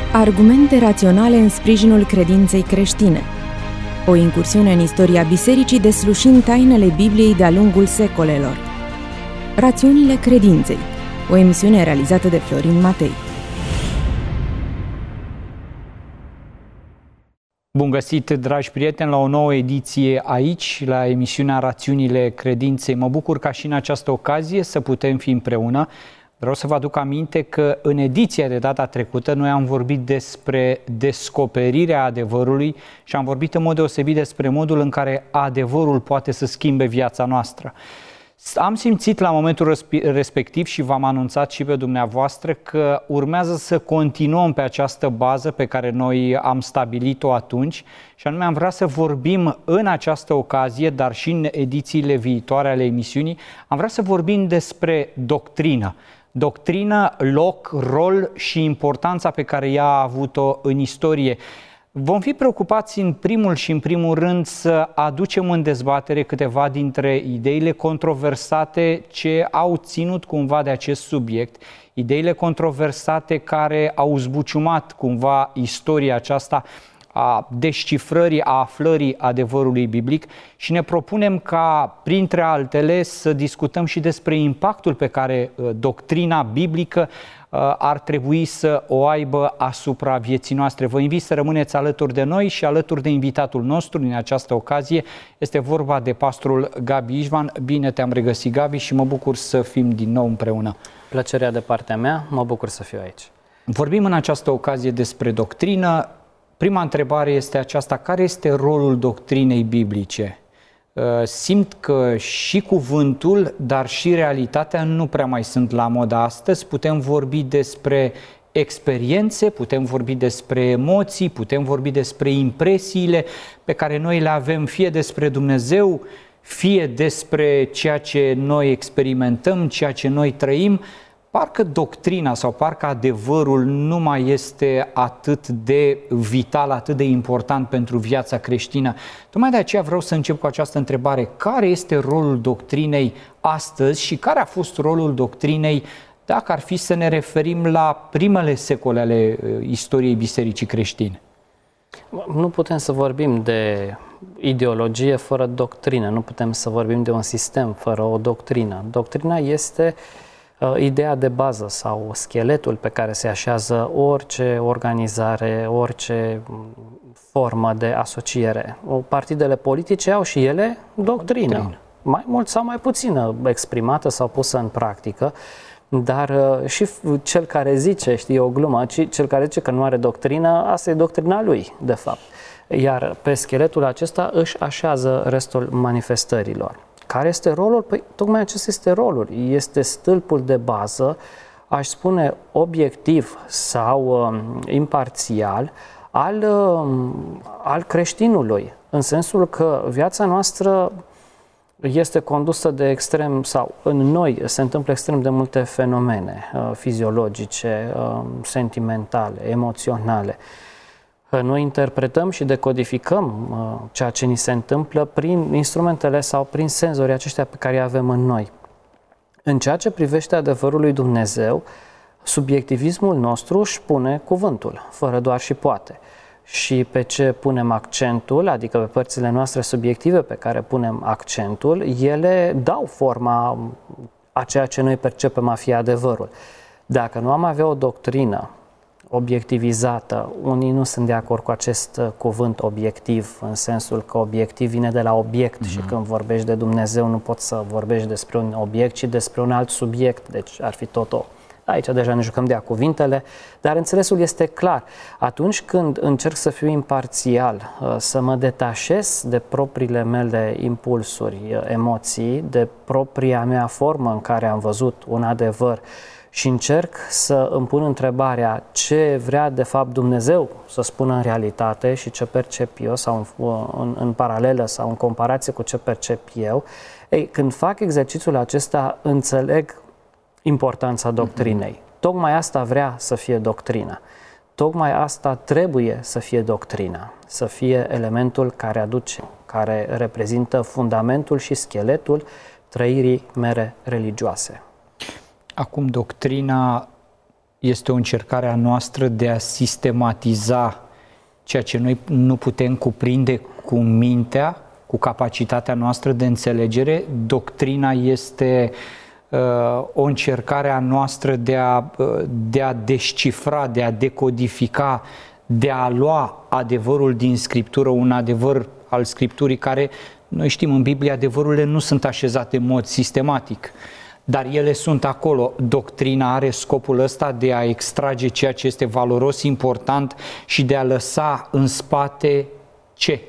Argumente raționale în sprijinul credinței creștine. O incursiune în istoria bisericii deslușind tainele Bibliei de-a lungul secolelor. Rațiunile credinței. O emisiune realizată de Florin Matei. Bun găsit, dragi prieteni, la o nouă ediție aici, la emisiunea Rațiunile Credinței. Mă bucur ca și în această ocazie să putem fi împreună. Vreau să vă aduc aminte că în ediția de data trecută noi am vorbit despre descoperirea adevărului și am vorbit în mod deosebit despre modul în care adevărul poate să schimbe viața noastră. Am simțit la momentul respectiv și v-am anunțat și pe dumneavoastră că urmează să continuăm pe această bază pe care noi am stabilit-o atunci și anume am vrea să vorbim în această ocazie, dar și în edițiile viitoare ale emisiunii, am vrea să vorbim despre doctrină. Doctrină, loc, rol și importanța pe care ea a avut-o în istorie. Vom fi preocupați în primul rând să aducem în dezbatere câteva dintre ideile controversate ce au ținut cumva de acest subiect, ideile controversate care au zbuciumat cumva istoria aceasta a descifrării, a aflării adevărului biblic și ne propunem ca, printre altele, să discutăm și despre impactul pe care doctrina biblică ar trebui să o aibă asupra vieții noastre. Vă invit să rămâneți alături de noi și alături de invitatul nostru din această ocazie. Este vorba de pastorul Gabi Ișvan. Bine te-am regăsit, Gabi, și mă bucur să fim din nou împreună. Plăcerea de partea mea, mă bucur să fiu aici. Vorbim în această ocazie despre doctrină. Prima întrebare este aceasta: care este rolul doctrinei biblice? Simt că și cuvântul, dar și realitatea nu prea mai sunt la modă astăzi. Putem vorbi despre experiențe, putem vorbi despre emoții, putem vorbi despre impresiile pe care noi le avem, fie despre Dumnezeu, fie despre ceea ce noi experimentăm, ceea ce noi trăim. Parcă doctrina sau parcă adevărul nu mai este atât de vital, atât de important pentru viața creștină. Tocmai de aceea vreau să încep cu această întrebare: care este rolul doctrinei astăzi și care a fost rolul doctrinei dacă ar fi să ne referim la primele secole ale istoriei bisericii creștine? Nu putem să vorbim de ideologie fără doctrină, nu putem să vorbim de un sistem fără o doctrină. Doctrina este ideea de bază sau scheletul pe care se așează orice organizare, orice formă de asociere. Partidele politice au și ele doctrină, mai mult sau mai puțină exprimată sau pusă în practică, dar și cel care zice, știi, o glumă, cel care zice că nu are doctrină, asta e doctrina lui, de fapt. Iar pe scheletul acesta își așează restul manifestărilor. Care este rolul? Păi tocmai acesta este rolul. Este stâlpul de bază, aș spune obiectiv sau imparțial, al creștinului. În sensul că viața noastră este condusă de extrem, sau în noi se întâmplă extrem de multe fenomene fiziologice, sentimentale, emoționale. Noi interpretăm și decodificăm ceea ce ni se întâmplă prin instrumentele sau prin senzorii aceștia pe care îi avem în noi. În ceea ce privește adevărul lui Dumnezeu, subiectivismul nostru își pune cuvântul, fără doar și poate. Și pe ce punem accentul, adică pe părțile noastre subiective pe care punem accentul, ele dau forma a ceea ce noi percepem a fi adevărul. Dacă nu am avea o doctrină obiectivizată, unii nu sunt de acord cu acest cuvânt obiectiv, în sensul că obiectiv vine de la obiect și când vorbești de Dumnezeu nu poți să vorbești despre un obiect, ci despre un alt subiect, deci ar fi tot Aici deja ne jucăm de cuvintele, dar înțelesul este clar. Atunci când încerc să fiu imparțial, să mă detașez de propriile mele impulsuri, emoții, de propria mea formă în care am văzut un adevăr, și încerc să îmi pun întrebarea ce vrea de fapt Dumnezeu să spună în realitate și ce percep eu, sau în paralelă sau în comparație cu ce percep eu, când fac exercițiul acesta înțeleg importanța doctrinei. Tocmai asta vrea să fie doctrina. Tocmai asta trebuie să fie doctrina, să fie elementul care aduce, care reprezintă fundamentul și scheletul trăirii mele religioase. Acum, doctrina este o încercare a noastră de a sistematiza ceea ce noi nu putem cuprinde cu mintea, cu capacitatea noastră de înțelegere. Doctrina este o încercare a noastră de a descifra, de a decodifica, de a lua adevărul din Scriptură, un adevăr al Scripturii care, noi știm, în Biblie adevărurile nu sunt așezate în mod sistematic, dar ele sunt acolo. Doctrina are scopul ăsta de a extrage ceea ce este valoros, important și de a lăsa în spate ce?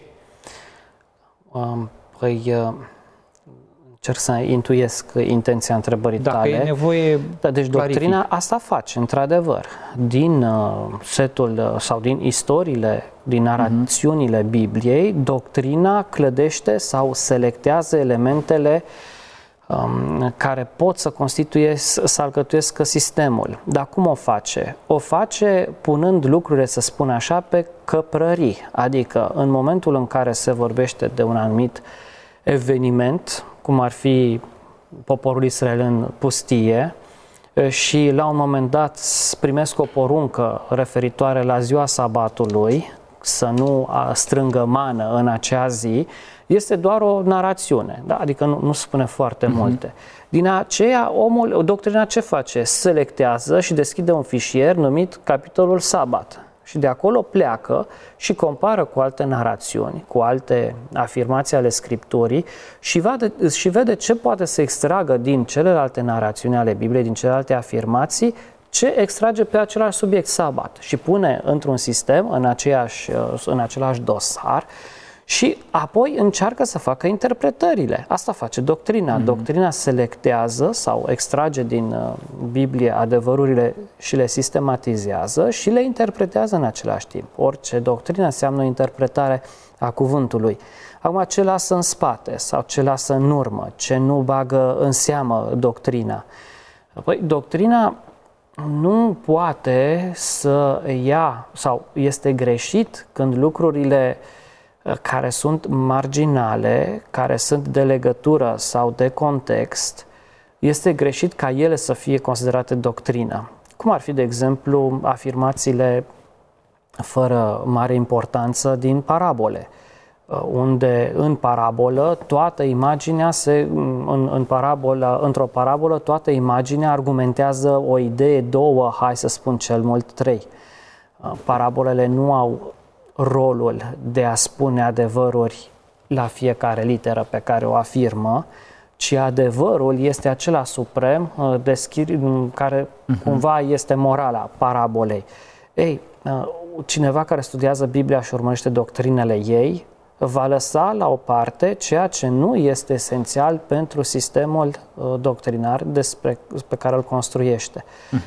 Încerc să intuiesc intenția întrebării tale. Dacă e nevoie, deci doctrina asta face, într-adevăr. Din setul sau din istoriile, din narațiunile Bibliei, doctrina clădește sau selectează elementele care pot să alcătuiesc sistemul. Dar cum o face? O face punând lucrurile, să spun așa, pe căprării. Adică în momentul în care se vorbește de un anumit eveniment, cum ar fi poporul Israel în pustie, și la un moment dat primesc o poruncă referitoare la ziua sabatului, să nu strângă mană în acea zi, este doar o narațiune, da? Adică nu spune foarte multe. Din aceea, doctrina ce face? Selectează și deschide un fișier numit capitolul Sabat. Și de acolo pleacă și compară cu alte narațiuni, cu alte afirmații ale Scripturii și vede ce poate să extragă din celelalte narațiuni ale Bibliei, din celelalte afirmații, ce extrage pe același subiect, Sabat, și pune într-un sistem, în același dosar, și apoi încearcă să facă interpretările. Asta face doctrina. Doctrina selectează sau extrage din Biblie adevărurile și le sistematizează și le interpretează în același timp. Orice doctrină înseamnă o interpretare a cuvântului. Acum, ce lasă în spate sau ce lasă în urmă, ce nu bagă în seamă doctrina? Apoi, doctrina nu poate să ia, sau este greșit când lucrurile care sunt marginale, care sunt de legătură sau de context, este greșit ca ele să fie considerate doctrină. Cum ar fi, de exemplu, afirmațiile fără mare importanță din parabole, unde în parabolă toată imaginea într-o parabolă toată imaginea argumentează o idee, două, hai să spun cel mult trei. Parabolele nu au rolul de a spune adevăruri la fiecare literă pe care o afirmă, ci adevărul este acela suprem care cumva este morala parabolei. Cineva care studiază Biblia și urmărește doctrinele ei va lăsa la o parte ceea ce nu este esențial pentru sistemul doctrinar pe care îl construiește.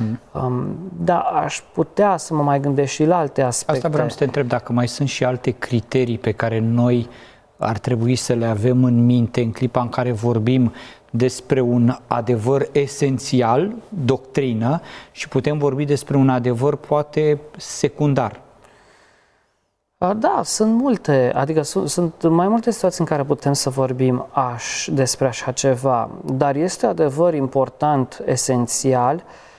Da, aș putea să mă mai gândesc și la alte aspecte. Asta vreau să te întreb, dacă mai sunt și alte criterii pe care noi ar trebui să le avem în minte în clipa în care vorbim despre un adevăr esențial, doctrină, și putem vorbi despre un adevăr poate secundar. Da, sunt multe, adică sunt mai multe situații în care putem să vorbim despre așa ceva, dar este adevăr important, esențial,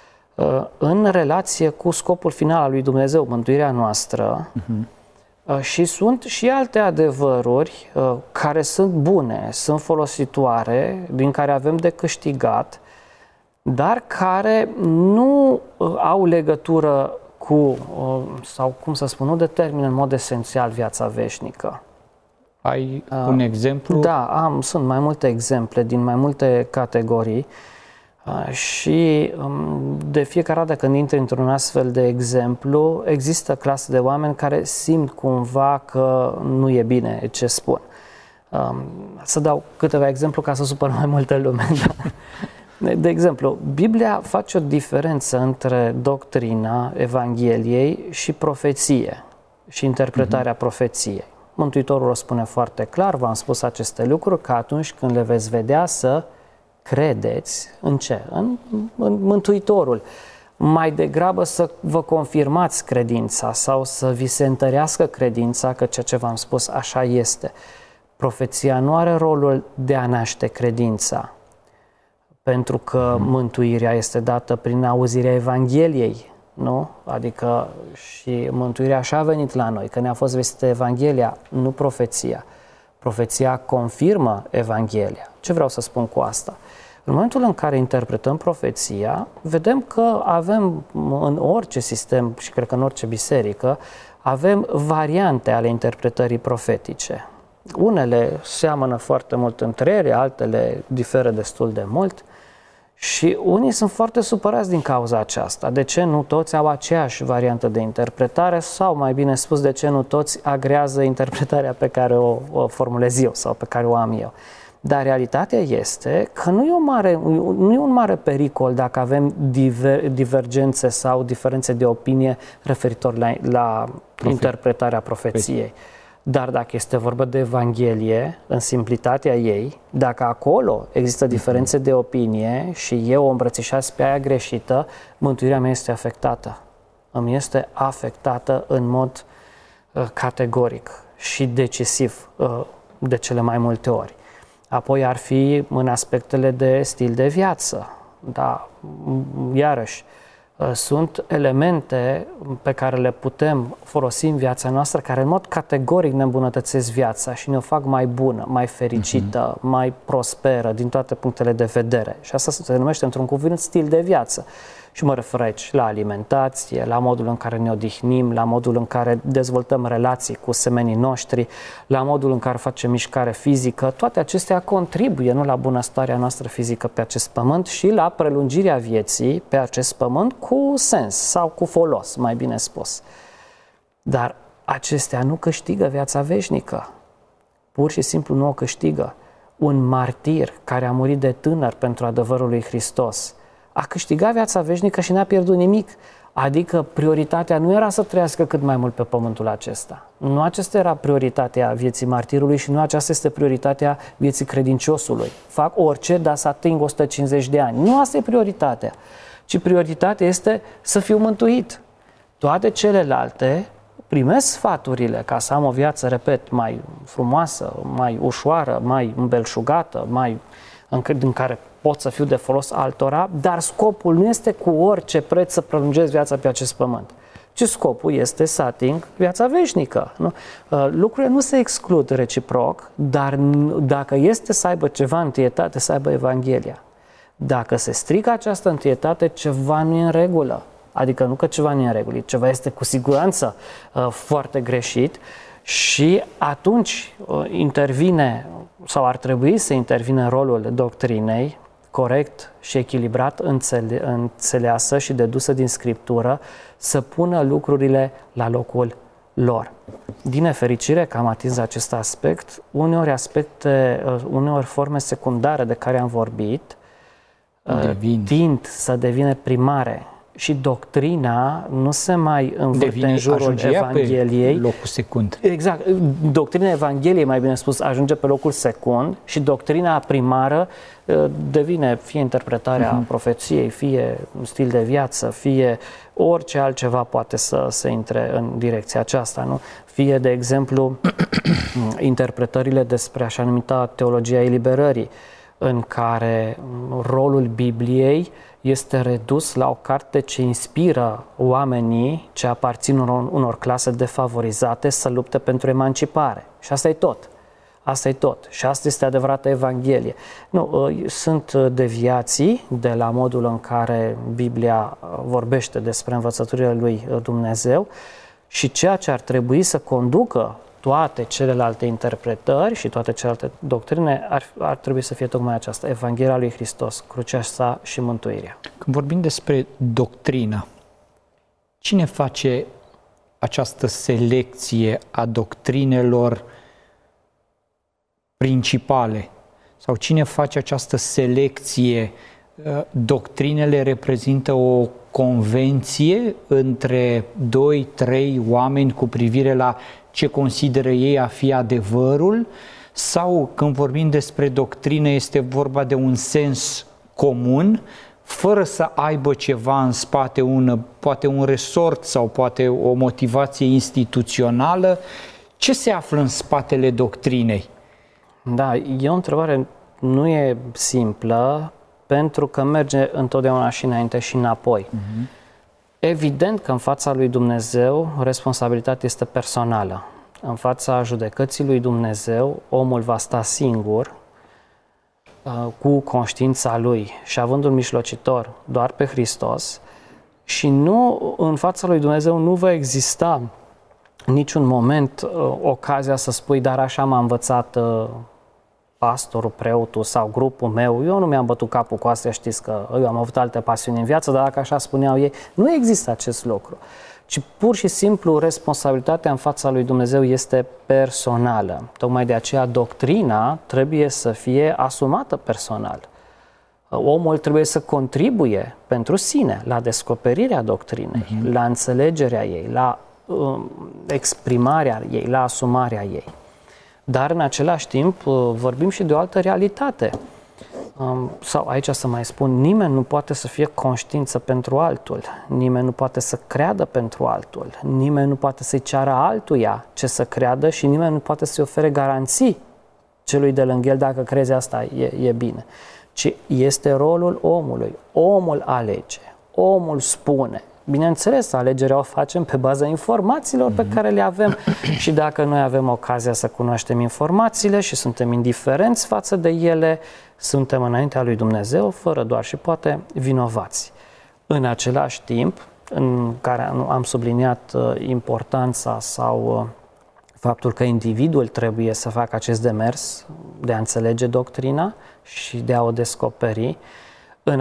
în relație cu scopul final al lui Dumnezeu, mântuirea noastră. Și sunt și alte adevăruri care sunt bune, sunt folositoare, din care avem de câștigat, dar care nu au legătură cu, sau cum să spun, nu determină în mod esențial viața veșnică. Ai un exemplu? Da, sunt mai multe exemple din mai multe categorii și de fiecare dată când intri într-un astfel de exemplu, există clase de oameni care simt cumva că nu e bine ce spun. Să dau câteva exemple ca să supăr mai multă lume. De exemplu, Biblia face o diferență între doctrina Evangheliei și profeție și interpretarea profeției. Mântuitorul o spune foarte clar, v-am spus aceste lucruri, că atunci când le veți vedea să credeți în ce? În Mântuitorul. Mai degrabă să vă confirmați credința sau să vi se întărească credința că ceea ce v-am spus așa este. Profeția nu are rolul de a naște credința, pentru că mântuirea este dată prin auzirea Evangheliei, nu? Adică și mântuirea așa a venit la noi, că ne-a fost vestită Evanghelia, nu profeția. Profeția confirmă Evanghelia. Ce vreau să spun cu asta? În momentul în care interpretăm profeția, vedem că avem în orice sistem și cred că în orice biserică, avem variante ale interpretării profetice. Unele seamănă foarte mult între ele, altele diferă destul de mult și unii sunt foarte supărați din cauza aceasta. De ce nu toți au aceeași variantă de interpretare sau, mai bine spus, de ce nu toți agrează interpretarea pe care o formulez eu sau pe care o am eu? Dar realitatea este că nu e un mare pericol dacă avem divergențe sau diferențe de opinie referitor la interpretarea profeției. Dar dacă este vorba de Evanghelie, în simplitatea ei, dacă acolo există diferențe de opinie și eu o îmbrățișez pe aia greșită, mântuirea mea este afectată. Îmi este afectată în mod categoric și decisiv de cele mai multe ori. Apoi ar fi în aspectele de stil de viață. Da, iarăși, sunt elemente pe care le putem folosi în viața noastră, care în mod categoric ne îmbunătățesc viața și ne-o fac mai bună, mai fericită, mai prosperă din toate punctele de vedere. Și asta se numește într-un cuvânt stil de viață. Și mă refer aici la alimentație, la modul în care ne odihnim, la modul în care dezvoltăm relații cu semenii noștri, la modul în care facem mișcare fizică. Toate acestea contribuie nu la bunăstarea noastră fizică pe acest pământ și la prelungirea vieții pe acest pământ cu sens sau cu folos, mai bine spus. Dar acestea nu câștigă viața veșnică. Pur și simplu nu o câștigă. Un martir care a murit de tânăr pentru adevărul lui Hristos a câștigat viața veșnică și n-a pierdut nimic. Adică prioritatea nu era să trăiască cât mai mult pe pământul acesta. Nu aceasta era prioritatea vieții martirului și nu aceasta este prioritatea vieții credinciosului. Fac orice, dar să ating 150 de ani. Nu asta e prioritatea, ci prioritatea este să fiu mântuit. Toate celelalte primesc sfaturile ca să am o viață, repet, mai frumoasă, mai ușoară, mai îmbelșugată, în care pot să fiu de folos altora, dar scopul nu este cu orice preț să prelungesc viața pe acest pământ, ci scopul este să ating viața veșnică. Nu? Lucrurile nu se exclud reciproc, dar dacă este să aibă ceva întâietate, să aibă Evanghelia. Dacă se strică această întâietate, ceva nu e în regulă. Adică nu că ceva nu e în regulă, ceva este cu siguranță foarte greșit și atunci intervine sau ar trebui să intervină rolul doctrinei, corect și echilibrat, înțeleasă și dedusă din Scriptură, să pună lucrurile la locul lor. Din nefericire că am atins acest aspect, uneori forme secundare de care am vorbit tind să devină primare și doctrina nu se mai învârte în jurul Evangheliei. Pe locul secund. Exact. Doctrina Evangheliei, mai bine spus, ajunge pe locul secund și doctrina primară devine fie interpretarea profeției, fie stil de viață, fie orice altceva poate să intre în direcția aceasta, nu? Fie, de exemplu, interpretările despre așa numita teologia eliberării, în care rolul Bibliei este redus la o carte ce inspiră oamenii ce aparțin unor clase defavorizate să lupte pentru emancipare. Și asta e tot. Asta e tot. Și asta este adevărata Evanghelie. Nu, sunt deviații de la modul în care Biblia vorbește despre învățăturile lui Dumnezeu și ceea ce ar trebui să conducă toate celelalte interpretări și toate celelalte doctrine ar trebui să fie tocmai aceasta, Evanghelia lui Hristos, crucea sa și mântuirea. Când vorbim despre doctrină, cine face această selecție a doctrinelor principale? Sau cine face această selecție? Doctrinele reprezintă o convenție între 2-3 oameni cu privire la ce consideră ei a fi adevărul, sau când vorbim despre doctrină este vorba de un sens comun, fără să aibă ceva în spate, poate un resort sau poate o motivație instituțională? Ce se află în spatele doctrinei? Da, e o întrebare, nu e simplă, pentru că merge întotdeauna și înainte și înapoi. Evident că în fața lui Dumnezeu responsabilitatea este personală. În fața judecății lui Dumnezeu, omul va sta singur cu conștiința lui și având un mijlocitor doar pe Hristos, și nu, în fața lui Dumnezeu nu va exista niciun moment ocazia să spui, dar așa m-a învățat pastorul, preotul sau grupul meu, eu nu mi-am bătut capul cu astea, știți că eu am avut alte pasiuni în viață, dar dacă așa spuneau ei, nu există acest lucru. Ci pur și simplu responsabilitatea în fața lui Dumnezeu este personală. Tocmai de aceea doctrina trebuie să fie asumată personal. Omul trebuie să contribuie pentru sine la descoperirea doctrinei, la înțelegerea ei, la exprimarea ei, la asumarea ei. Dar în același timp vorbim și de o altă realitate. Sau aici să mai spun, nimeni nu poate să fie conștiință pentru altul, nimeni nu poate să creadă pentru altul, nimeni nu poate să-i ceară altuia ce să creadă și nimeni nu poate să-i ofere garanții celui de lângă el dacă crezi asta e bine. Ci este rolul omului, omul alege, omul spune. Bineînțeles, alegerea o facem pe baza informațiilor pe care le avem și dacă noi avem ocazia să cunoaștem informațiile și suntem indiferenți față de ele, suntem înaintea lui Dumnezeu, fără doar și poate vinovați. În același timp, în care am subliniat importanța sau faptul că individul trebuie să facă acest demers de a înțelege doctrina și de a o descoperi, în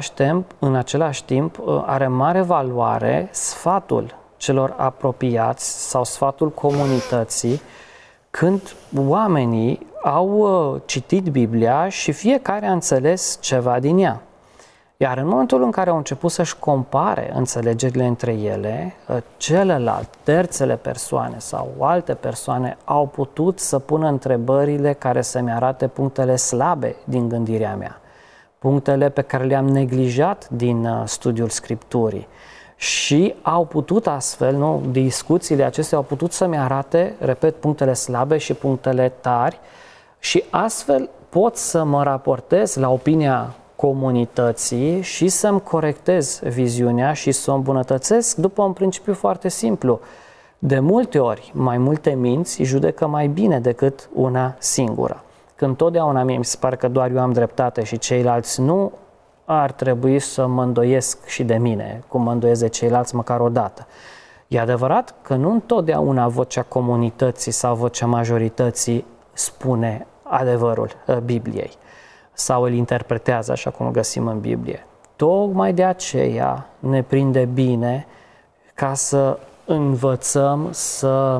același timp are mare valoare sfatul celor apropiați sau sfatul comunității când oamenii au citit Biblia și fiecare a înțeles ceva din ea. Iar în momentul în care au început să-și compare înțelegerile între ele, celălalt, terțele persoane sau alte persoane au putut să pună întrebările care să-mi arate punctele slabe din gândirea mea, punctele pe care le-am neglijat din studiul Scripturii. Și au putut astfel, discuțiile acestea au putut să-mi arate, repet, punctele slabe și punctele tari și astfel pot să mă raportez la opinia comunității și să-mi corectez viziunea și să o îmbunătățesc după un principiu foarte simplu. De multe ori, mai multe minți judecă mai bine decât una singură. Când totdeauna mie mi se pare că doar eu am dreptate și ceilalți nu, ar trebui să mă îndoiesc și de mine, cum mă îndoiesc de ceilalți măcar o dată. E adevărat că nu întotdeauna vocea comunității sau vocea majorității spune adevărul Bibliei sau îl interpretează așa cum îl găsim în Biblie. Tocmai de aceea ne prinde bine ca să învățăm să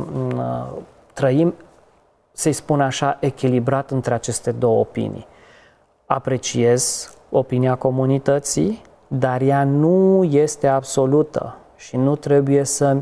trăim, să-i spun așa, echilibrat între aceste două opinii. Apreciez opinia comunității, dar ea nu este absolută și nu trebuie să-mi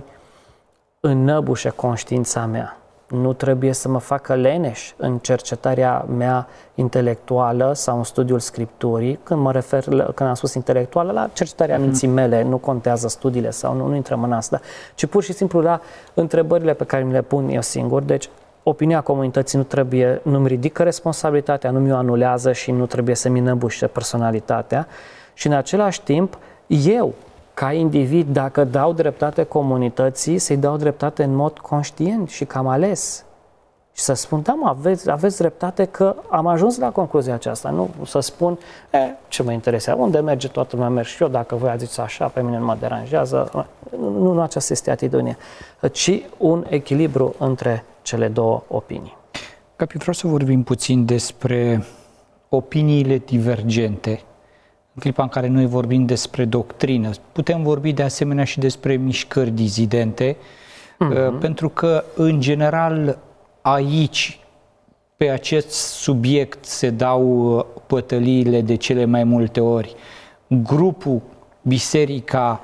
înnăbușe conștiința mea. Nu trebuie să mă facă leneș în cercetarea mea intelectuală sau în studiul Scripturii. Când mă refer, când am spus intelectuală, la cercetarea minții mele, nu contează studiile sau nu intrăm în asta, ci pur și simplu la întrebările pe care mi le pun eu singur. Deci, opinia comunității nu-mi ridică responsabilitatea, nu mi-o anulează și nu trebuie să-mi înăbușe personalitatea. Și în același timp, eu, ca individ, dacă dau dreptate comunității, să-i dau dreptate în mod conștient și că am ales. Și să spun, da, aveți dreptate că am ajuns la concluzia aceasta, nu să spun, ce mă interesează, unde merge toată lumea, merg și eu, dacă voi ați zis așa, pe mine nu mă deranjează. Nu aceasta este atitudinea, ci un echilibru între cele două opinii. Capi, vreau să vorbim puțin despre opiniile divergente. În clipa în care noi vorbim despre doctrină, putem vorbi de asemenea și despre mișcări dizidente, pentru că, în general, aici, pe acest subiect, se dau pătăliile de cele mai multe ori. Grupul, biserica,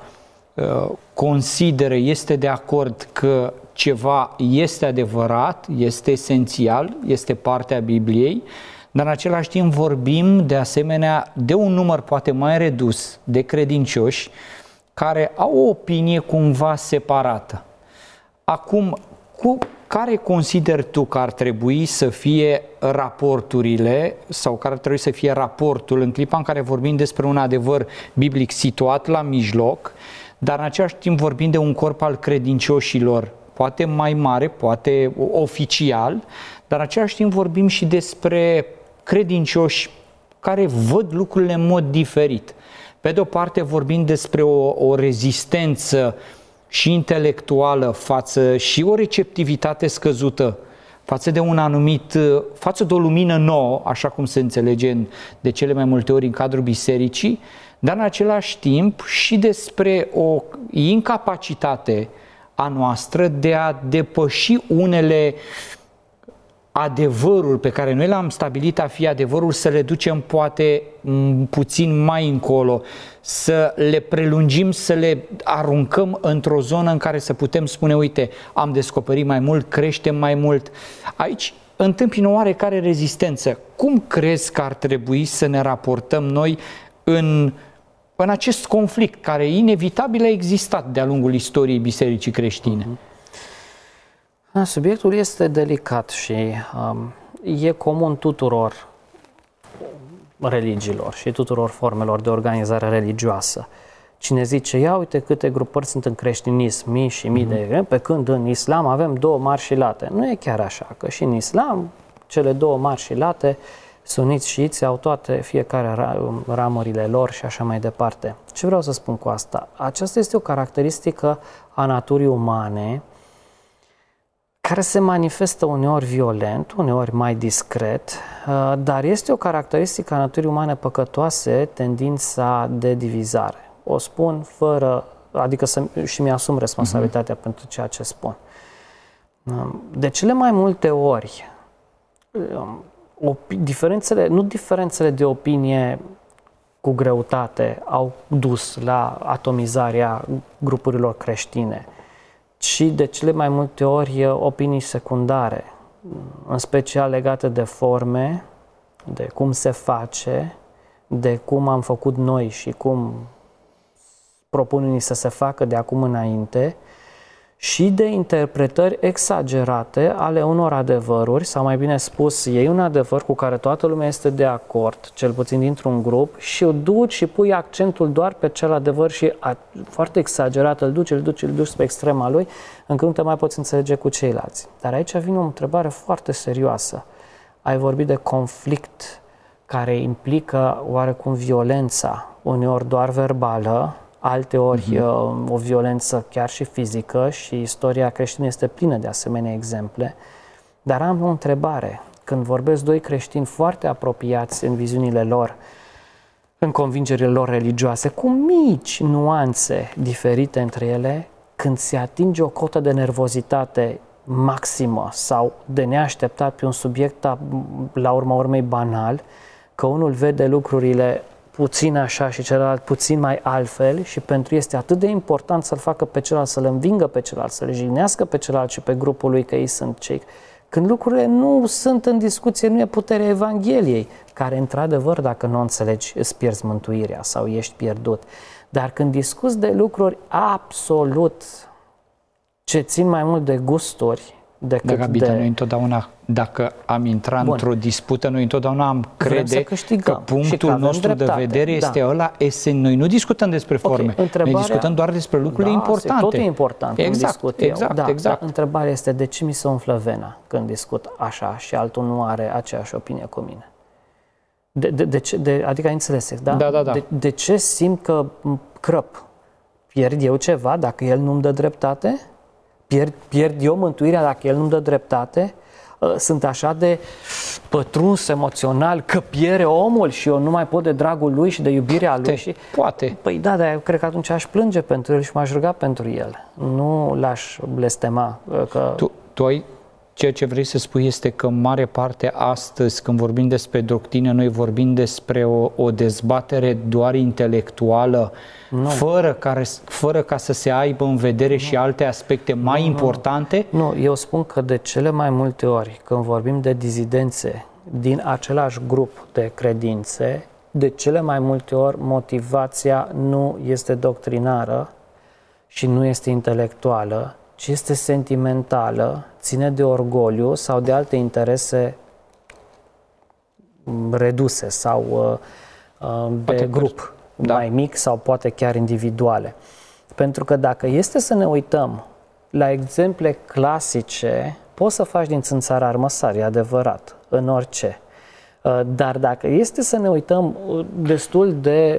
consideră, este de acord că ceva este adevărat, este esențial, este partea Bibliei, dar în același timp vorbim de asemenea de un număr poate mai redus de credincioși care au o opinie cumva separată. Acum, care consideri tu că ar trebui să fie raporturile sau care ar trebui să fie raportul în clipa în care vorbim despre un adevăr biblic situat la mijloc, dar în același timp vorbim de un corp al credincioșilor, poate mai mare, poate oficial, dar în același timp vorbim și despre credincioși care văd lucrurile în mod diferit. Pe de o parte vorbim despre o rezistență și intelectuală față și o receptivitate scăzută față de un anumit, față de o lumină nouă, așa cum se înțelege de cele mai multe ori în cadrul bisericii, dar în același timp și despre o incapacitate a noastră de a depăși unele adevăruri pe care noi le-am stabilit a fi adevărul, să le ducem poate puțin mai încolo, să le prelungim, să le aruncăm într-o zonă în care să putem spune, uite, am descoperit mai mult, creștem mai mult. Aici întâmpină oarecare rezistență. Cum crezi că ar trebui să ne raportăm noi în acest conflict care inevitabil a existat de-a lungul istoriei bisericii creștine? Subiectul este delicat și e comun tuturor religiilor și tuturor formelor de organizare religioasă. Cine zice, ia uite câte grupări sunt în creștinism, mii și mii de, pe când în islam avem două mari și late. Nu e chiar așa, că și în islam cele două mari și late, suniți și iți, au toate, fiecare ramurile lor și așa mai departe. Ce vreau să spun cu asta? Aceasta este o caracteristică a naturii umane care se manifestă uneori violent, uneori mai discret, dar este o caracteristică a naturii umane păcătoase, tendința de divizare. O spun fără, adică și mi-asum responsabilitatea pentru ceea ce spun. De cele mai multe ori, diferențele de opinie cu greutate au dus la atomizarea grupurilor creștine, ci de cele mai multe ori opinii secundare, în special legate de forme, de cum se face, de cum am făcut noi și cum propun unii să se facă de acum înainte, și de interpretări exagerate ale unor adevăruri, sau mai bine spus, iei un adevăr cu care toată lumea este de acord, cel puțin dintr-un grup, și îl duci și pui accentul doar pe cel adevăr și foarte exagerat îl duci spre extrema lui, încât nu te mai poți înțelege cu ceilalți. Dar aici vine o întrebare foarte serioasă. Ai vorbit de conflict care implică oarecum violența, uneori doar verbală, alteori o violență chiar și fizică, și istoria creștină este plină de asemenea exemple. Dar am o întrebare. Când vorbesc doi creștini foarte apropiați în viziunile lor, în convingerile lor religioase, cu mici nuanțe diferite între ele, când se atinge o cotă de nervozitate maximă sau de neașteptat pe un subiect la urma urmei banal, că unul vede lucrurile puțin așa și celălalt puțin mai altfel, și pentru ei este atât de important să-l facă pe celălalt, să-l învingă pe celălalt, să-l jignească pe celălalt și pe grupul lui că ei sunt cei. Când lucrurile nu sunt în discuție, nu e puterea Evangheliei, care într-adevăr, dacă nu o înțelegi, îți pierzi mântuirea sau ești pierdut. Dar când discuți de lucruri absolut ce țin mai mult de gusturi decât noi întotdeauna, dacă am intrat într-o dispută, noi întotdeauna am crede că punctul nostru de vedere este ăla esențial. Noi nu discutăm despre forme, noi discutăm doar despre lucrurile importante. Tot e important când discut eu. Exact. Întrebarea este, de ce mi se umflă vena când discut așa și altul nu are aceeași opinie cu mine? Adică ai înțeles, da? Da. De ce simt că crăp? Pierd eu ceva dacă el nu-mi dă dreptate? Pierd eu mântuirea dacă el nu-mi dă dreptate? Sunt așa de pătruns emoțional că pierde omul și eu nu mai pot de dragul lui și de iubirea lui? Poate. Păi da, dar eu cred că atunci aș plânge pentru el și m-aș ruga pentru el. Nu l-aș blestema. Că... Tu ai... Ceea ce vrei să spui este că în mare parte astăzi, când vorbim despre doctrină, noi vorbim despre o dezbatere doar intelectuală, fără ca să se aibă în vedere și alte aspecte mai importante? Nu, eu spun că de cele mai multe ori, când vorbim de dizidențe din același grup de credințe, de cele mai multe ori motivația nu este doctrinară și nu este intelectuală, ci este sentimentală, ține de orgoliu sau de alte interese reduse sau de grup mai mic sau poate chiar individuale. Pentru că dacă este să ne uităm la exemple clasice, poți să faci din țânțar armăsar, e adevărat, în orice. Dar dacă este să ne uităm destul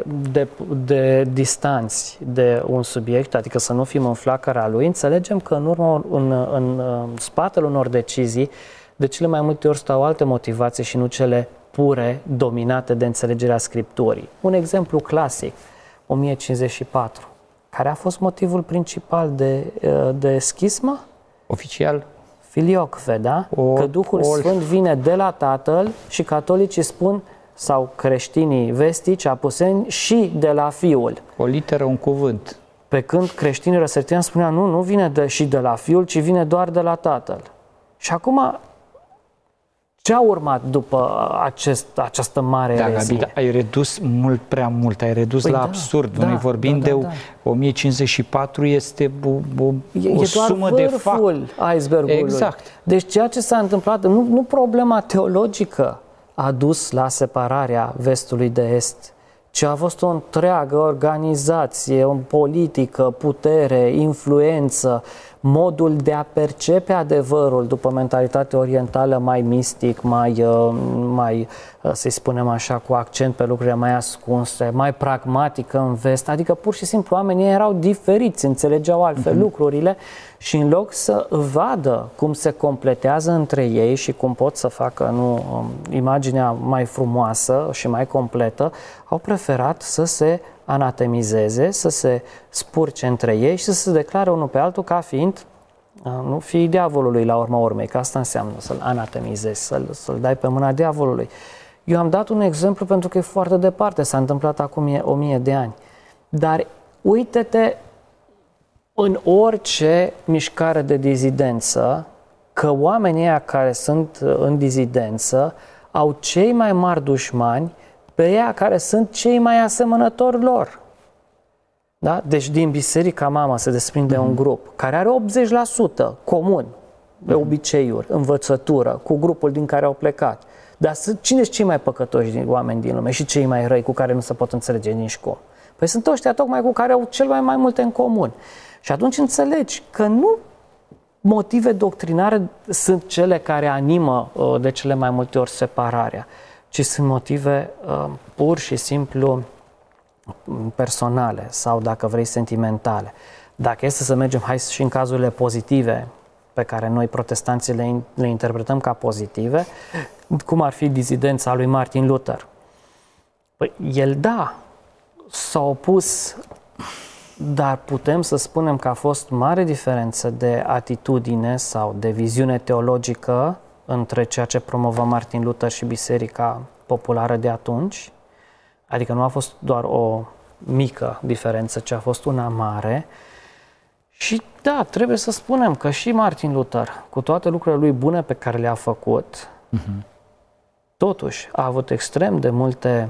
de distanți de un subiect, adică să nu fim în flacăra lui, înțelegem că în spatele unor decizii, de cele mai multe ori stau alte motivații și nu cele pure, dominate de înțelegerea Scripturii. Un exemplu clasic, 1054. Care a fost motivul principal de schismă? Oficial. Filioque, da? Că Duhul Sfânt vine de la Tatăl și catolicii spun, sau creștinii vestici, apuseni, și de la Fiul. O literă, un cuvânt. Pe când creștinii răsăritieni spunea, nu vine și de la Fiul, ci vine doar de la Tatăl. Și acum, ce a urmat după această mare erezie? Gabi, ai redus mult prea mult, ai redus la absurd. Noi vorbim de 1054, este o sumă de fapt. E doar vârful icebergului. Exact. Deci ceea ce s-a întâmplat, nu problema teologică a dus la separarea vestului de est, ci a fost o întreagă organizație, o politică, putere, influență, modul de a percepe adevărul după mentalitate orientală mai mistic, mai să-i spunem așa, cu accent pe lucrurile mai ascunse, mai pragmatică în vest, adică pur și simplu oamenii erau diferiți, înțelegeau altfel lucrurile și în loc să vadă cum se completează între ei și cum pot să facă imaginea mai frumoasă și mai completă, au preferat să se anatemizeze, să se spurce între ei și să se declare unul pe altul ca fiind fiii diavolului la urma urmei, că asta înseamnă să-l anatemizezi, să-l dai pe mâna diavolului. Eu am dat un exemplu pentru că e foarte departe, s-a întâmplat acum 1000 de ani. Dar uite-te în orice mișcare de dizidență că oamenii ăia care sunt în dizidență au cei mai mari dușmani pe ea care sunt cei mai asemănători lor. Da? Deci din Biserica Mamă se desprinde un grup care are 80% comun, de obiceiuri, învățătură, cu grupul din care au plecat. Dar cine sunt cei mai păcătoși oameni din lume și cei mai răi cu care nu se pot înțelege nici cum? Păi sunt ăștia tocmai cu care au cel mai multe în comun. Și atunci înțelegi că nu motive doctrinare sunt cele care animă de cele mai multe ori separarea, ci sunt motive pur și simplu personale sau, dacă vrei, sentimentale. Dacă este să mergem, hai și în cazurile pozitive, pe care noi protestanții le interpretăm ca pozitive, cum ar fi dizidența lui Martin Luther. Păi, el s-a opus, dar putem să spunem că a fost mare diferență de atitudine sau de viziune teologică între ceea ce promova Martin Luther și biserica populară de atunci. Adică nu a fost doar o mică diferență, ci a fost una mare. Și da, trebuie să spunem că și Martin Luther, cu toate lucrurile lui bune pe care le-a făcut, totuși a avut extrem de multe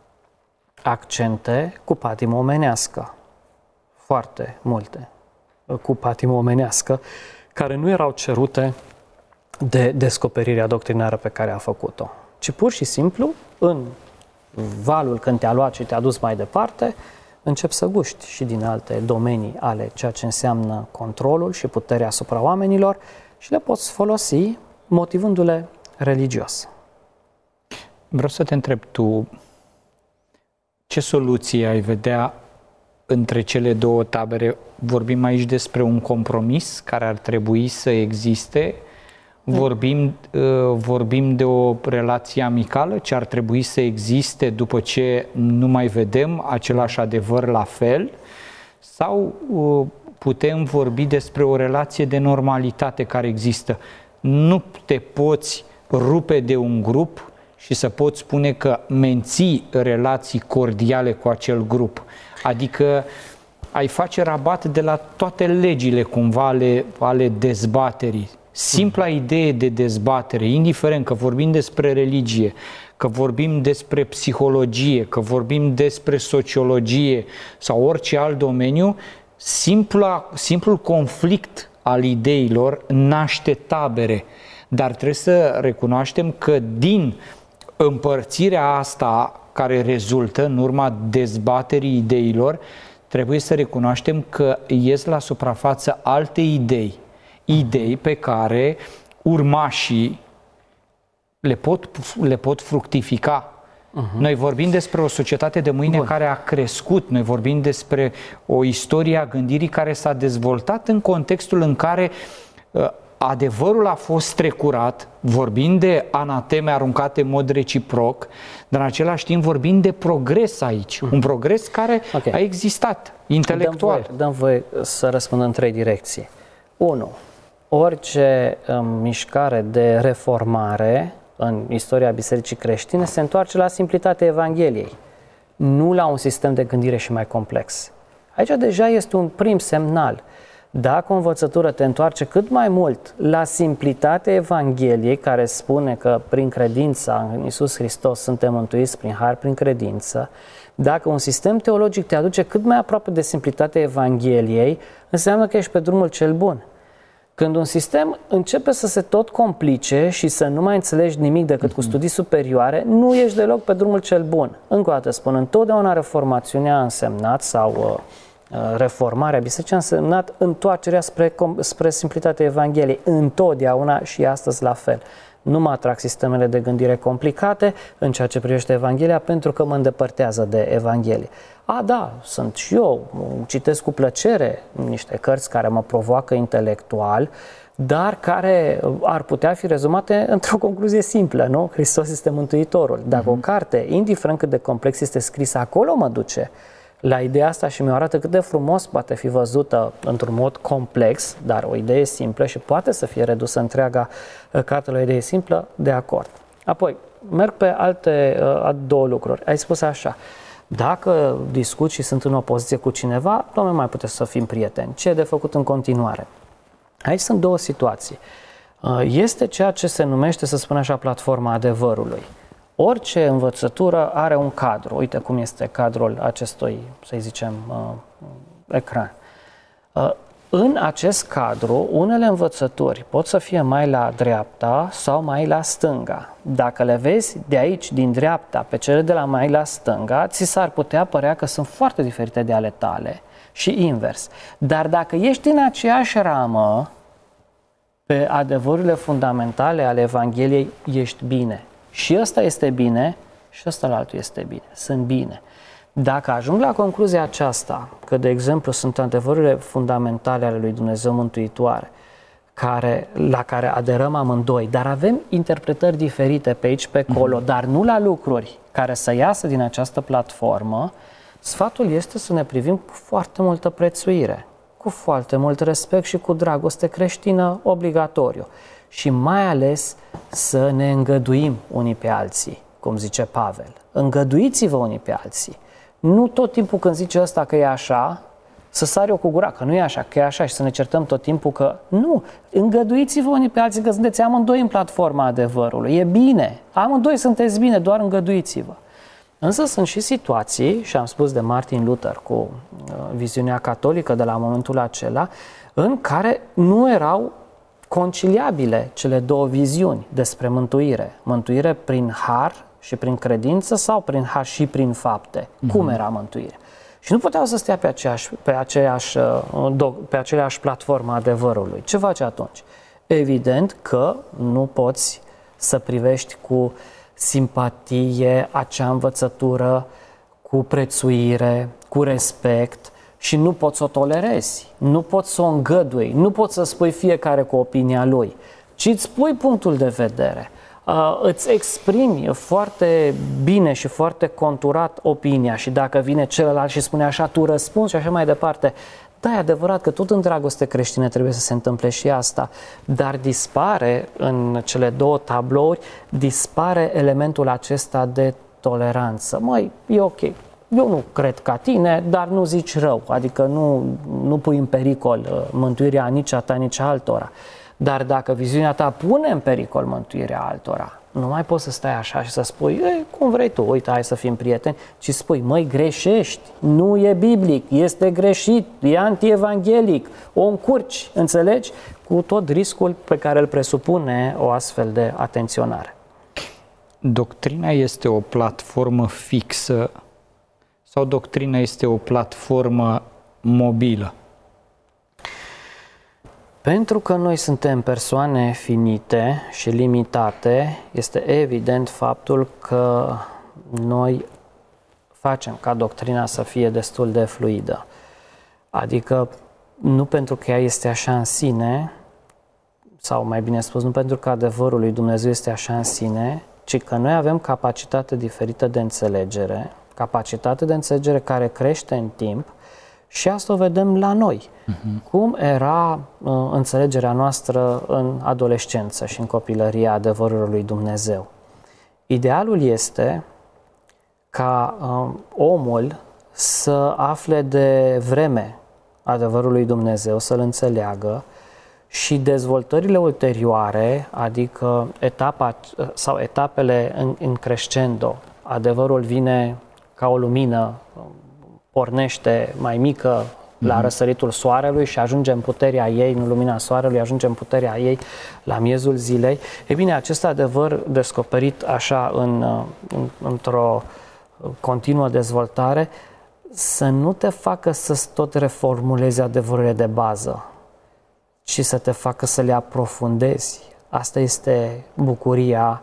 accente cu patimă omenească. Foarte multe cu patimă omenească, care nu erau cerute de descoperirea doctrinară pe care a făcut-o, ci pur și simplu, în valul când te-a luat și te-a dus mai departe, începi să guști și din alte domenii ale ceea ce înseamnă controlul și puterea asupra oamenilor și le poți folosi motivându-le religios. Vreau să te întreb tu, ce soluție ai vedea între cele două tabere? Vorbim aici despre un compromis care ar trebui să existe? Vorbim de o relație amicală ce ar trebui să existe după ce nu mai vedem același adevăr la fel? Sau putem vorbi despre o relație de normalitate care există? Nu te poți rupe de un grup și să poți spune că menții relații cordiale cu acel grup. Adică ai face rabat de la toate legile cumva ale dezbaterii. Simpla idee de dezbatere, indiferent că vorbim despre religie, că vorbim despre psihologie, că vorbim despre sociologie sau orice alt domeniu, simplul conflict al ideilor naște tabere. Dar trebuie să recunoaștem că din împărțirea asta care rezultă în urma dezbaterii ideilor, trebuie să recunoaștem că ies la suprafață alte idei pe care urmașii le pot fructifica. Noi vorbim despre o societate de mâine care a crescut, noi vorbim despre o istorie a gândirii care s-a dezvoltat în contextul în care adevărul a fost strecurat, vorbim de anateme aruncate în mod reciproc, dar în același timp vorbim de progres aici, un progres care a existat, intelectual. Dăm voie să răspund în 3 direcții. 1. Orice mișcare de reformare în istoria bisericii creștine se întoarce la simplitatea Evangheliei, nu la un sistem de gândire și mai complex. Aici deja este un prim semnal. Dacă o învățătură te întoarce cât mai mult la simplitatea Evangheliei, care spune că prin credința în Iisus Hristos suntem mântuiți prin har, prin credință, dacă un sistem teologic te aduce cât mai aproape de simplitatea Evangheliei, înseamnă că ești pe drumul cel bun. Când un sistem începe să se tot complice și să nu mai înțelegi nimic decât cu studii superioare, nu ești deloc pe drumul cel bun. Încă o dată spun, întotdeauna reformațiunea a însemnat sau reformarea bisericii a însemnat întoarcerea spre simplitatea Evangheliei. Întotdeauna și astăzi la fel. Nu mă atrag sistemele de gândire complicate în ceea ce privește Evanghelia pentru că mă îndepărtează de Evanghelie. Da, sunt și eu, citesc cu plăcere niște cărți care mă provoacă intelectual, dar care ar putea fi rezumate într-o concluzie simplă, nu? Hristos este Mântuitorul. Dacă o carte, indiferent cât de complex este scrisă, acolo mă duce la ideea asta și mi-o arată cât de frumos poate fi văzută într-un mod complex, dar o idee simplă și poate să fie redusă întreaga carte la o idee simplă, de acord. Apoi, merg pe alte 2 lucruri. Ai spus așa, dacă discut și sunt în opoziție cu cineva, nu mai putem să fim prieteni. Ce e de făcut în continuare? Aici sunt 2 situații. Este ceea ce se numește, să spun așa, platforma adevărului. Orice învățătură are un cadru. Uite cum este cadrul acestui, să zicem, ecran. În acest cadru, unele învățături pot să fie mai la dreapta sau mai la stânga. Dacă le vezi de aici, din dreapta, pe cele de la mai la stânga, ți s-ar putea părea că sunt foarte diferite de ale tale și invers. Dar dacă ești în aceeași ramă, pe adevărurile fundamentale ale Evangheliei, ești bine. Și ăsta este bine și ăsta la altul este bine. Sunt bine. Dacă ajung la concluzia aceasta, că de exemplu sunt adevărurile fundamentale ale lui Dumnezeu Mântuitoare, la care aderăm amândoi, dar avem interpretări diferite pe aici, pe acolo, dar nu la lucruri care să iasă din această platformă, sfatul este să ne privim cu foarte multă prețuire, cu foarte mult respect și cu dragoste creștină obligatoriu. Și mai ales să ne îngăduim unii pe alții, cum zice Pavel. Îngăduiți-vă unii pe alții. Nu tot timpul când zice ăsta că e așa, să sari eu cu gura, că nu e așa, că e așa și să ne certăm tot timpul că nu. Îngăduiți-vă unii pe alții că sunteți amândoi în platforma adevărului. E bine, amândoi sunteți bine, doar îngăduiți-vă. Însă sunt și situații, și am spus de Martin Luther cu viziunea catolică de la momentul acela, în care nu erau conciliabile cele 2 viziuni despre mântuire. Mântuire prin har și prin credință sau prin har și prin fapte. Cum era mântuirea? Și nu puteau să stea pe aceeași platformă adevărului. Ce faci atunci? Evident că nu poți să privești cu simpatie acea învățătură, cu prețuire, cu respect, și nu poți să o tolerezi, nu poți să o îngădui, nu poți să spui fiecare cu opinia lui, ci îți spui punctul de vedere, îți exprimi foarte bine și foarte conturat opinia și dacă vine celălalt și spune așa, tu răspunzi și așa mai departe. Da, e adevărat că tot în dragoste creștină trebuie să se întâmple și asta, dar dispare în cele 2 tablouri, dispare elementul acesta de toleranță. Măi, e ok. Eu nu cred ca tine, dar nu zici rău, adică nu pui în pericol mântuirea nici a ta, nici a altora. Dar dacă viziunea ta pune în pericol mântuirea altora, nu mai poți să stai așa și să spui, cum vrei tu, uite, hai să fim prieteni, ci spui, măi, greșești, nu e biblic, este greșit, e antievanghelic, o încurci, înțelegi? Cu tot riscul pe care îl presupune o astfel de atenționare. Doctrina este o platformă fixă Sau doctrina este o platformă mobilă? Pentru că noi suntem persoane finite și limitate, este evident faptul că noi facem ca doctrina să fie destul de fluidă. Adică nu pentru că ea este așa în sine, sau mai bine spus, nu pentru că adevărul lui Dumnezeu este așa în sine, ci că noi avem capacitate diferită de înțelegere, capacitate de înțelegere care crește în timp și asta o vedem la noi. Cum era înțelegerea noastră în adolescență și în copilăria adevărului lui Dumnezeu. Idealul este ca omul să afle de vreme adevărul lui Dumnezeu, să-l înțeleagă și dezvoltările ulterioare, adică etapele în crescendo, adevărul vine ca o lumină, pornește mai mică la răsăritul soarelui și ajunge în puterea ei, în lumina soarelui, ajunge în puterea ei la miezul zilei. E bine, acest adevăr descoperit așa într-o continuă dezvoltare, să nu te facă să tot reformulezi adevărurile de bază, ci să te facă să le aprofundezi. Asta este bucuria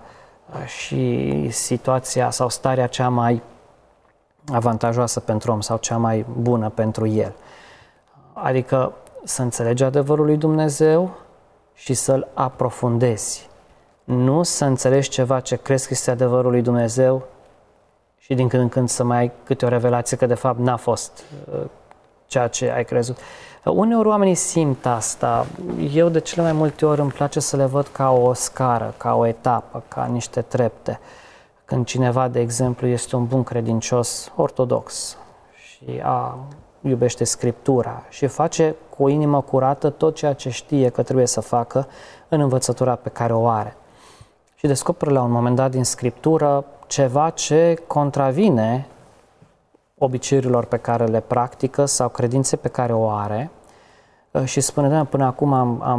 și situația sau starea cea mai avantajoasă pentru om sau cea mai bună pentru el. Adică să înțelegi adevărul lui Dumnezeu și să-l aprofundezi. Nu să înțelegi ceva ce crezi că este adevărul lui Dumnezeu și din când în când să mai ai câte o revelație că de fapt n-a fost ceea ce ai crezut. Uneori oamenii simt asta. Eu de cele mai multe ori îmi place să le văd ca o scară, ca o etapă, ca niște trepte. Când cineva, de exemplu, este un bun credincios ortodox și iubește Scriptura și face cu o inimă curată tot ceea ce știe că trebuie să facă în învățătura pe care o are. Și descoperă la un moment dat din Scriptură ceva ce contravine obiceiurilor pe care le practică sau credințe pe care o are și spune, da, până acum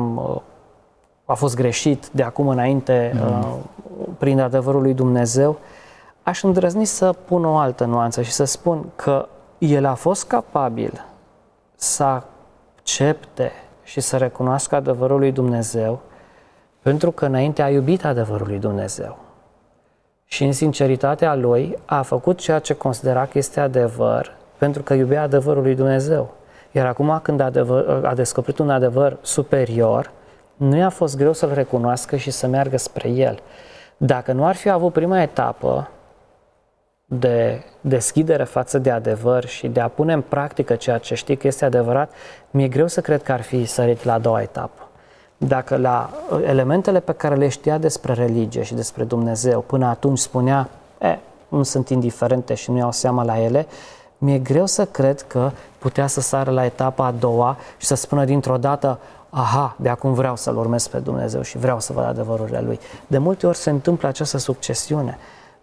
a fost greșit, de acum înainte, prin adevărul lui Dumnezeu. Aș îndrăzni să pun o altă nuanță și să spun că el a fost capabil să accepte și să recunoască adevărul lui Dumnezeu pentru că înainte a iubit adevărul lui Dumnezeu. Și în sinceritatea lui a făcut ceea ce considera că este adevăr pentru că iubea adevărul lui Dumnezeu. Iar acum când a descoperit un adevăr superior, nu i-a fost greu să-l recunoască și să meargă spre el. Dacă nu ar fi avut prima etapă de deschidere față de adevăr și de a pune în practică ceea ce știi că este adevărat, mi-e greu să cred că ar fi sărit la a doua etapă. Dacă la elementele pe care le știa despre religie și despre Dumnezeu până atunci spunea, nu sunt indiferente și nu iau seama la ele, mi-e greu să cred că putea să sară la etapa a doua și să spună dintr-o dată, aha, de acum vreau să-L urmez pe Dumnezeu și vreau să văd adevărurile Lui. De multe ori se întâmplă această succesiune.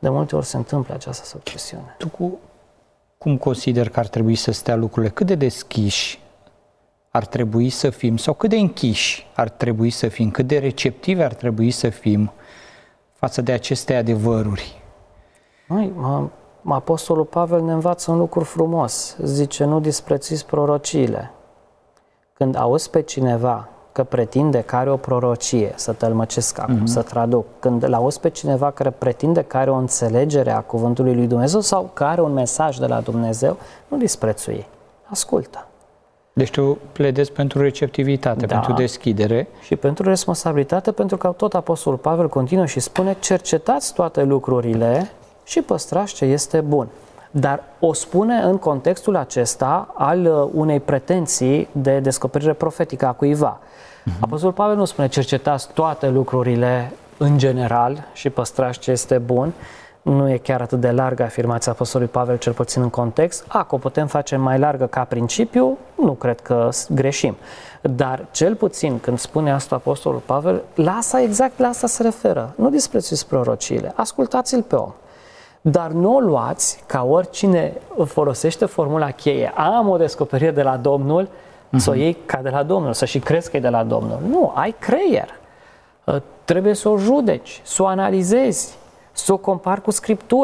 Tu cum consideri că ar trebui să stea lucrurile? Cât de deschiși ar trebui să fim sau cât de închiși ar trebui să fim? Cât de receptivi ar trebui să fim față de aceste adevăruri? Apostolul Pavel ne învață un lucru frumos. Zice, nu disprețuiți prorociile. Când auzi pe cineva că pretinde că are o prorocie, să tălmăcesc acum, să traduc, când îl auzi pe cineva care pretinde că are o înțelegere a cuvântului lui Dumnezeu sau că are un mesaj de la Dumnezeu, nu disprețui, ascultă. Deci tu pledezi pentru receptivitate, pentru deschidere. Și pentru responsabilitate, pentru că tot Apostolul Pavel continuă și spune, cercetați toate lucrurile și păstrați ce este bun. Dar o spune în contextul acesta al unei pretenții de descoperire profetică a cuiva. Apostolul Pavel nu spune cercetați toate lucrurile în general și păstrați ce este bun. Nu e chiar atât de largă afirmația Apostolului Pavel, cel puțin în context. Că o putem face mai largă ca principiu, nu cred că greșim. Dar cel puțin când spune asta Apostolul Pavel, exact la asta se referă. Nu disprețuiți prorociile, ascultați-l pe om. Dar nu o luați ca oricine folosește formula cheie. Am o descoperire de la Domnul, să o iei ca de la Domnul, să și crezi că e de la Domnul. Nu, ai creier. Trebuie să o judeci, să o analizezi, să o compari cu Scriptura.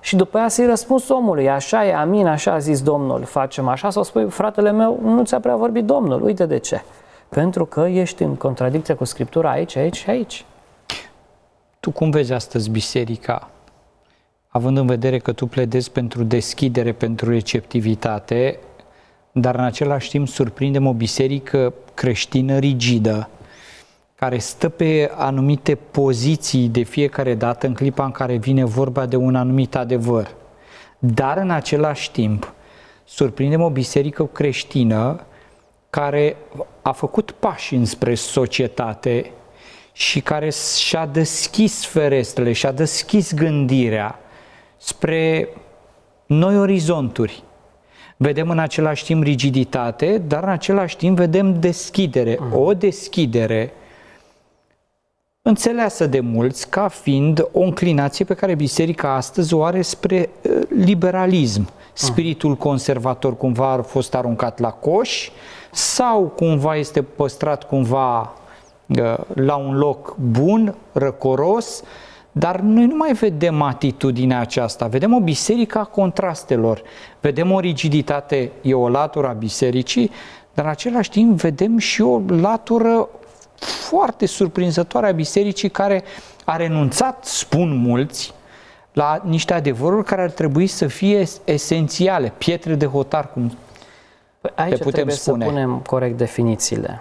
Și după aia să-i răspuns omului, așa e, amin, așa a zis Domnul, facem așa, sau spui, fratele meu, nu ți-a prea vorbit Domnul, uite de ce. Pentru că ești în contradicție cu Scriptura aici, aici și aici. Tu cum vezi astăzi biserica, având în vedere că tu pledezi pentru deschidere, pentru receptivitate, dar în același timp surprindem o biserică creștină rigidă, care stă pe anumite poziții de fiecare dată în clipa în care vine vorba de un anumit adevăr. Dar în același timp surprindem o biserică creștină care a făcut pași înspre societate și care și-a deschis ferestrele, și-a deschis gândirea spre noi orizonturi. Vedem în același timp rigiditate, dar în același timp vedem deschidere, o deschidere înțeleasă de mulți ca fiind o înclinație pe care biserica astăzi o are spre liberalism. Spiritul conservator cumva a fost aruncat la coș sau cumva este păstrat cumva la un loc bun, răcoros, dar noi nu mai vedem atitudinea aceasta. Vedem o biserică a contrastelor, vedem o rigiditate, e o latură a bisericii, dar în același timp vedem și o latură foarte surprinzătoare a bisericii care a renunțat, spun mulți, la niște adevăruri care ar trebui să fie esențiale, pietre de hotar, cum aici le putem spune. Să punem corect definițiile.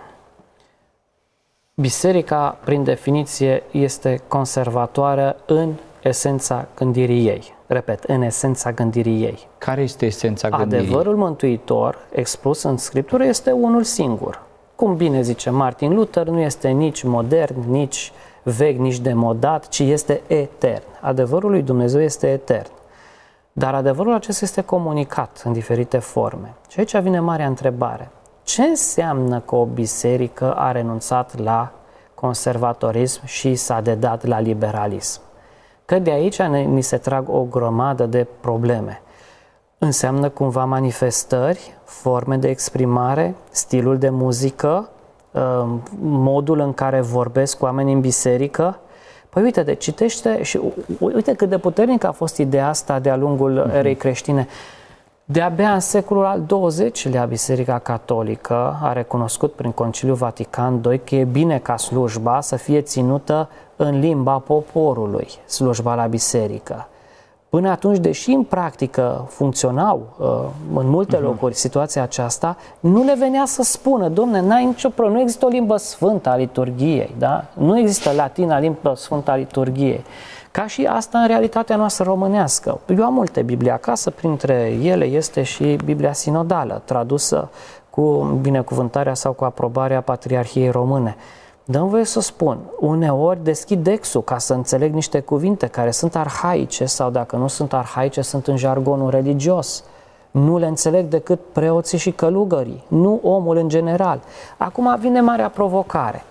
Biserica, prin definiție, este conservatoare în esența gândirii ei. Repet, în esența gândirii ei. Care este esența gândirii? Adevărul mântuitor, expus în Scriptură, este unul singur. Cum bine zice Martin Luther, nu este nici modern, nici vechi, nici demodat, ci este etern. Adevărul lui Dumnezeu este etern. Dar adevărul acesta este comunicat în diferite forme. Și aici vine marea întrebare. Ce înseamnă că o biserică a renunțat la conservatorism și s-a dedat la liberalism? Că de aici ni se trag o grămadă de probleme. Înseamnă cumva manifestări, forme de exprimare, stilul de muzică, modul în care vorbesc oamenii în biserică? Păi uite, citește și uite cât de puternic a fost ideea asta de-a lungul erei creștine. De-abia în secolul al XX-lea, Biserica Catolică a recunoscut prin Conciliul Vatican II că e bine ca slujba să fie ținută în limba poporului, slujba la biserică. Până atunci, deși în practică funcționau în multe locuri situația aceasta, nu le venea să spună, domne, n-ai nicio problemă, nu există o limbă sfântă a liturghiei, da? Nu există latina limbă sfântă a liturghiei. Ca și asta în realitatea noastră românească. Eu am multe Biblie acasă, printre ele este și Biblia sinodală, tradusă cu binecuvântarea sau cu aprobarea Patriarhiei Române. Dă-mi voie să spun, uneori deschid Dexul ca să înțeleg niște cuvinte care sunt arhaice sau dacă nu sunt arhaice, sunt în jargonul religios. Nu le înțeleg decât preoții și călugării, nu omul în general. Acum vine marea provocare.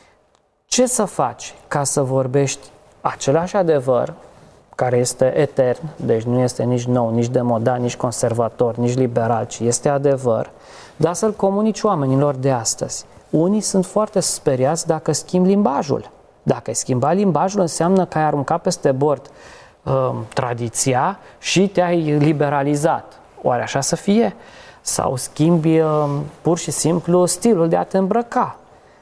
Ce să faci ca să vorbești același adevăr, care este etern, deci nu este nici nou, nici demodat, nici conservator, nici liberal, ci este adevăr, dar să-l comunici oamenilor de astăzi. Unii sunt foarte speriați dacă schimbi limbajul. Dacă ai schimbat limbajul, înseamnă că ai aruncat peste bord tradiția și te-ai liberalizat. Oare așa să fie? Sau schimbi pur și simplu stilul de a te îmbrăca.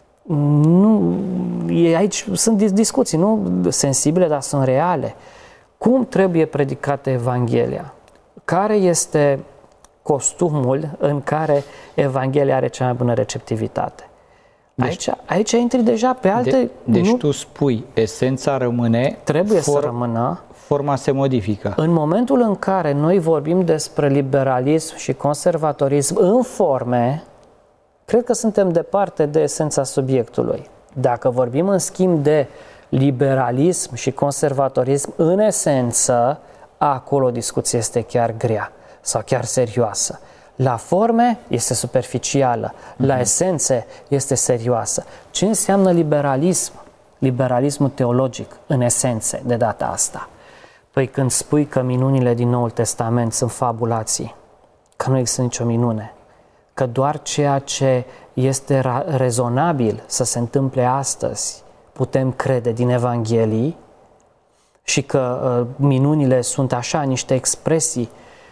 Nu, aici sunt discuții, nu sensibile, dar sunt reale. Cum trebuie predicată Evanghelia? Care este costumul în care Evanghelia are cea mai bună receptivitate? Aici intri deja pe alte... Deci tu spui, esența rămâne... Trebuie să rămână. Forma se modifică. În momentul în care noi vorbim despre liberalism și conservatorism în forme, cred că suntem departe de esența subiectului. Dacă vorbim în schimb de liberalism și conservatorism în esență, acolo discuția este chiar grea sau chiar serioasă. La forme este superficială, la esențe este serioasă. Ce înseamnă liberalism? Liberalismul teologic, în esențe, de data asta. Păi când spui că minunile din Noul Testament sunt fabulații, că nu există nicio minune, că doar ceea ce este rezonabil să se întâmple astăzi putem crede din Evanghelii, și că minunile sunt așa niște expresii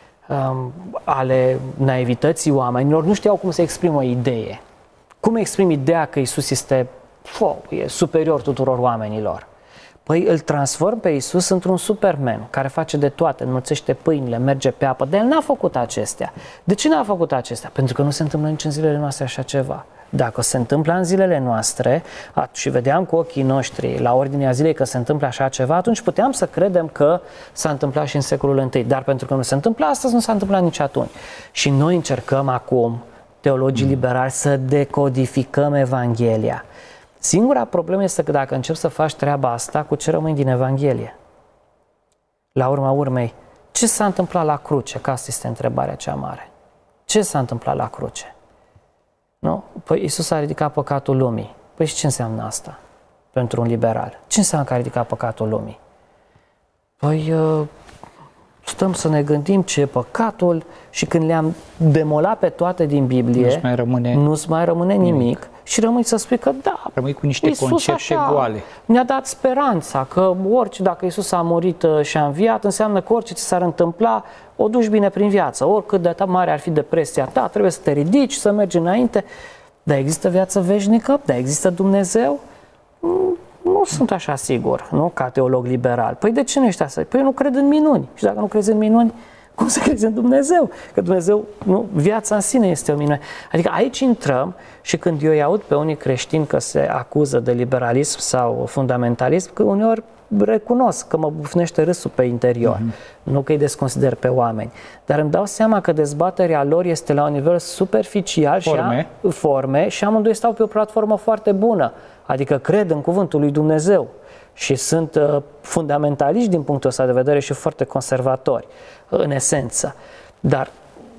ale naivității oamenilor, nu știau cum să exprimă o idee. Cum exprim ideea că Iisus e superior tuturor oamenilor? Păi îl transform pe Iisus într-un Superman care face de toate, înmulțește pâinile, merge pe apă, dar el n-a făcut acestea. De ce n-a făcut acestea? Pentru că nu se întâmplă nici în zilele noastre așa ceva. Dacă se întâmplă în zilele noastre și vedeam cu ochii noștri la ordinea zilei că se întâmplă așa ceva, atunci puteam să credem că s-a întâmplat și în secolul I. Dar pentru că nu se întâmplă astăzi, nu s-a întâmplat nici atunci. Și noi încercăm acum, teologii liberali, să decodificăm Evanghelia. Singura problemă este că dacă începi să faci treaba asta, cu ce rămâi din Evanghelie? La urma urmei, ce s-a întâmplat la cruce? Că asta este întrebarea cea mare. Ce s-a întâmplat la cruce? Nu? Păi Iisus a ridicat păcatul lumii. Păi și ce înseamnă asta pentru un liberal? Ce înseamnă că a ridicat păcatul lumii? Păi stăm să ne gândim ce e păcatul și când le-am demolat pe toate din Biblie, nu-ți mai rămâne nimic și rămâi să spui că da, rămâi cu niște Iisus concepte goale. Ne-a dat speranța că orice, dacă Iisus a murit și a înviat, înseamnă că orice ți s-ar întâmpla, o duci bine prin viață. Oricât de mare ar fi depresia ta, trebuie să te ridici, să mergi înainte. Dar există viață veșnică? Dar există Dumnezeu? Nu sunt așa sigur, nu? Ca teolog liberal. Păi de ce nu ești așa? Păi eu nu cred în minuni. Și dacă nu crezi în minuni, cum să crezi în Dumnezeu? Că Dumnezeu, nu, viața în sine este o minune. Adică aici intrăm și când eu îi aud pe unii creștini că se acuză de liberalism sau fundamentalism, că uneori recunosc că mă bufnește râsul pe interior, nu că îi desconsider pe oameni. Dar îmi dau seama că dezbaterea lor este la un nivel superficial forme și amândoi stau pe o platformă foarte bună. Adică cred în cuvântul lui Dumnezeu și sunt fundamentaliști din punctul ăsta de vedere și foarte conservatori, în esență. Dar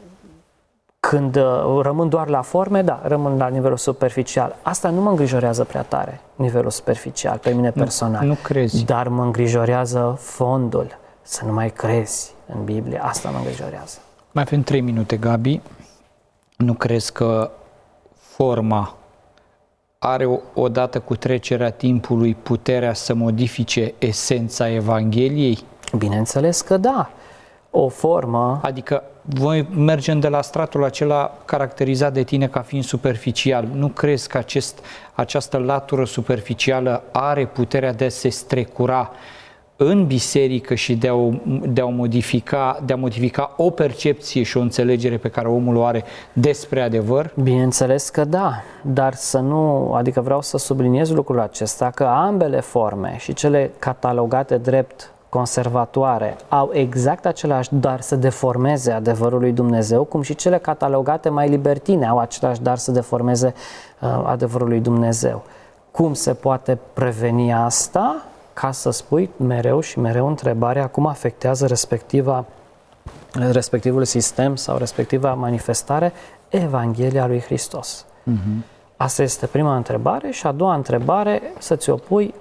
când rămân doar la forme, da, rămân la nivelul superficial. Asta nu mă îngrijorează prea tare, nivelul superficial, pe mine personal. Nu crezi. Dar mă îngrijorează fondul, să nu mai crezi în Biblie. Asta mă îngrijorează. Mai avem 3 minute, Gabi. Nu crezi că forma are odată cu trecerea timpului puterea să modifice esența Evangheliei? Bineînțeles că da. O formă... Adică voi mergem de la stratul acela caracterizat de tine ca fiind superficial. Nu crezi că această latură superficială are puterea de a se strecura în biserică și de a modifica o percepție și o înțelegere pe care omul o are despre adevăr? Bineînțeles că da, dar să nu, adică vreau să subliniez lucrul acesta, că ambele forme, și cele catalogate drept conservatoare, au exact același dar să deformeze adevărul lui Dumnezeu, cum și cele catalogate mai libertine au același dar să deformeze adevărul lui Dumnezeu. Cum se poate preveni asta? Ca să spui mereu și mereu întrebarea cum afectează respectivul sistem sau respectiva manifestare Evanghelia lui Hristos. Asta este prima întrebare și a doua întrebare, să-ți opui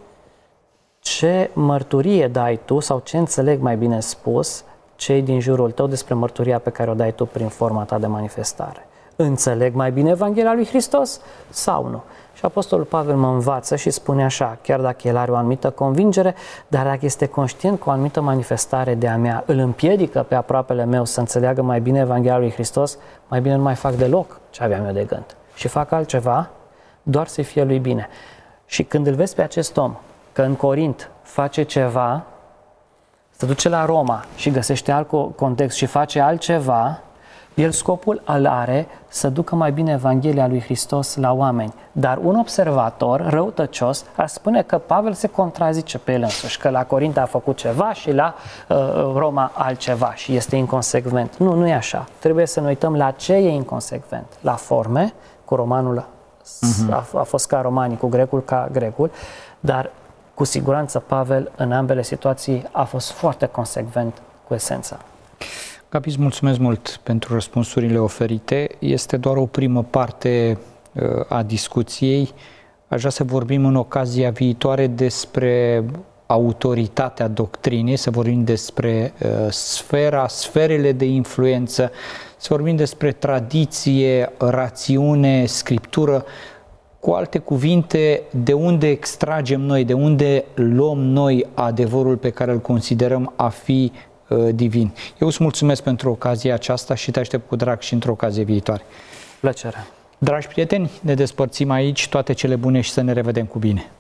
ce mărturie dai tu sau ce înțeleg mai bine spus cei din jurul tău despre mărturia pe care o dai tu prin forma ta de manifestare. Înțeleg mai bine Evanghelia lui Hristos sau nu? Și Apostolul Pavel mă învață și spune așa, chiar dacă el are o anumită convingere, dar dacă este conștient că o anumită manifestare de-a mea îl împiedică pe aproapele meu să înțeleagă mai bine Evanghelia lui Hristos, mai bine nu mai fac deloc ce aveam eu de gând. Și fac altceva, doar să-i fie lui bine. Și când îl vezi pe acest om, că în Corint face ceva, se duce la Roma și găsește alt context și face altceva, el scopul îl are să ducă mai bine Evanghelia lui Hristos la oameni. Dar un observator răutăcios ar spune că Pavel se contrazice pe el însuși, că la Corint a făcut ceva și la Roma altceva și este inconsecvent. Nu, nu e așa. Trebuie să ne uităm la ce e inconsecvent. La forme, cu romanul a fost ca romanii, cu grecul ca grecul, dar cu siguranță Pavel în ambele situații a fost foarte consecvent cu esența. Gabi, îți mulțumesc mult pentru răspunsurile oferite. Este doar o primă parte a discuției. Aș vrea să vorbim în ocazia viitoare despre autoritatea doctrinei, să vorbim despre sferele de influență, să vorbim despre tradiție, rațiune, scriptură. Cu alte cuvinte, de unde extragem noi, de unde luăm noi adevărul pe care îl considerăm a fi divin. Eu îți mulțumesc pentru ocazia aceasta și te aștept cu drag și într-o ocazie viitoare. Plăcere! Dragi prieteni, ne despărțim aici, toate cele bune și să ne revedem cu bine!